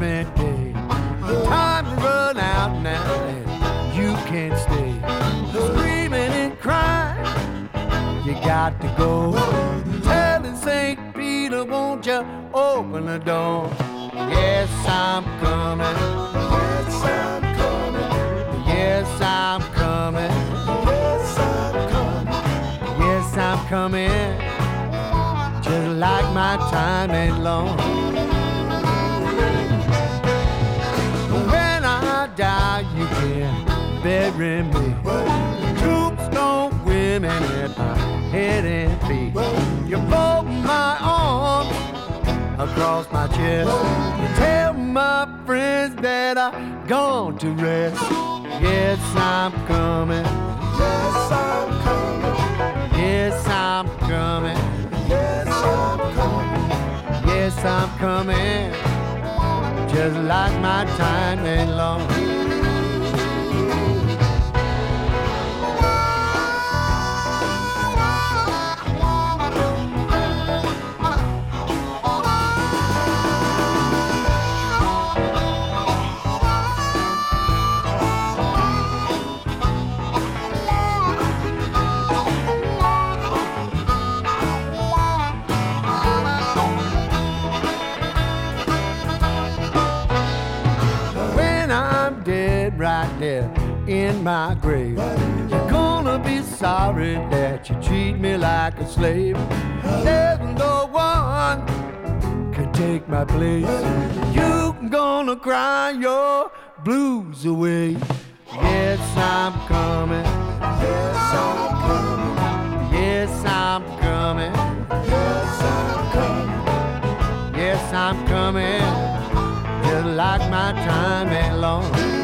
judgment day. Time to run out now and you can't stay. Screaming and crying, you got to go. Telling St. Peter, won't you open the door? Yes, I'm coming. Yes, I'm coming. Yes, I'm coming. Yes, I'm coming. Yes, I'm coming. Just like my time ain't long. When I die, you can bury me. Tombstone women at my head and feet. You fold my arms across my chest. You tell my friends that I've gone to rest. Yes, I'm coming. Yes, I'm coming. Yes, I'm coming. Yes, I'm coming. Yes, I'm coming. Just like my time ain't long. Right there in my grave, you're gonna be sorry that you treat me like a slave. There's no one can take my place. You're gonna cry your blues away. Yes, I'm coming. Yes, I'm coming. Yes, I'm coming. Yes, I'm coming. Yes, I'm coming. Just like my time ain't long.